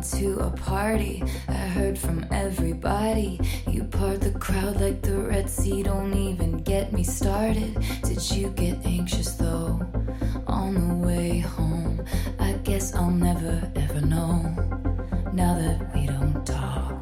to a party. I heard from everybody. You part the crowd like the Red Sea. Don't even get me started. Did you get anxious though on the way home? I guess I'll never ever know now that we don't talk.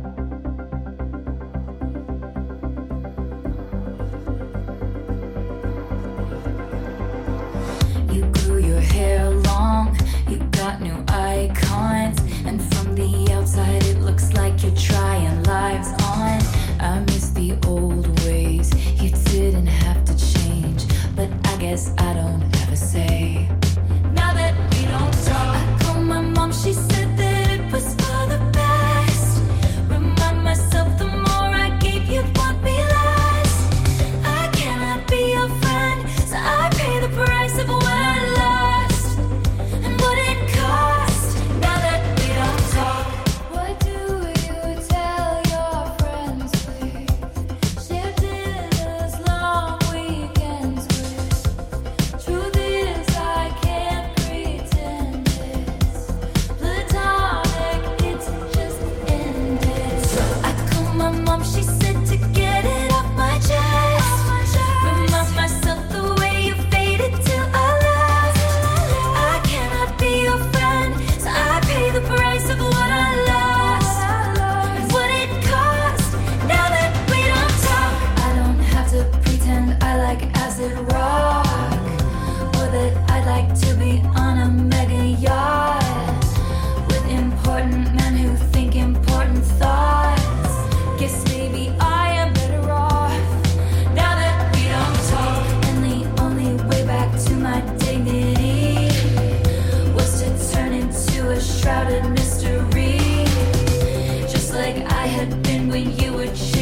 You grew your hair long, you got new icons, and from the outside it looks like you're trying lives on. I miss the old ways, you didn't have to change, but I guess I don't have a say. Now that we don't talk, I called my mom, she said that it was for the best. Remind myself the more I gave you won't be less. I cannot be your friend, so I pay the price of what I lost and what it cost. Now that we don't talk, what do you tell your friends with? Share dinners, long weekends with. Truth is I can't pretend it's platonic, it's just ended. So I called my mom, she said to get it off my chest. Remind myself the way you faded till I left. I cannot be your friend, so I pay the price of what I lost and what it cost. Now that we don't talk, I don't have to pretend I like acid rock, or that I'd like to be on a mega yacht with important men who think important thoughts. Guess maybe I am better off now that we don't talk. And the only way back to my dignity was to turn into a shrouded mystery, just like I had been when you were